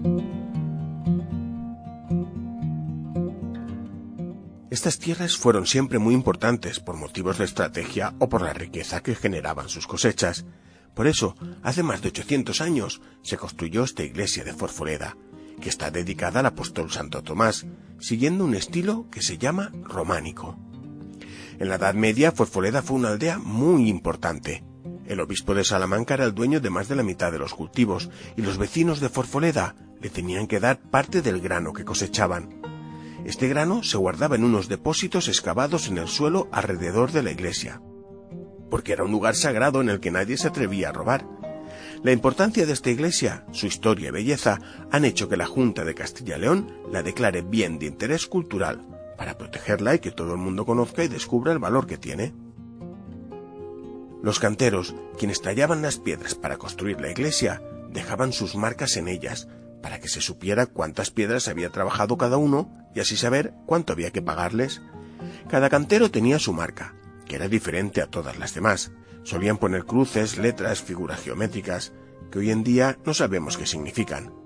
Estas tierras fueron siempre muy importantes por motivos de estrategia o por la riqueza que generaban sus cosechas. Por eso, hace más de 800 años se construyó esta iglesia de Forfoleda, que está dedicada al apóstol Santo Tomás, siguiendo un estilo que se llama románico. En la Edad Media, Forfoleda fue una aldea muy importante. El obispo de Salamanca era el dueño de más de la mitad de los cultivos, y los vecinos de Forfoleda le tenían que dar parte del grano que cosechaban. Este grano se guardaba en unos depósitos excavados en el suelo alrededor de la iglesia, porque era un lugar sagrado en el que nadie se atrevía a robar. La importancia de esta iglesia, su historia y belleza han hecho que la Junta de Castilla y León la declare bien de interés cultural, para protegerla y que todo el mundo conozca y descubra el valor que tiene. Los canteros, quienes tallaban las piedras para construir la iglesia, dejaban sus marcas en ellas, para que se supiera cuántas piedras había trabajado cada uno y así saber cuánto había que pagarles. Cada cantero tenía su marca, que era diferente a todas las demás. Solían poner cruces, letras, figuras geométricas, que hoy en día no sabemos qué significan.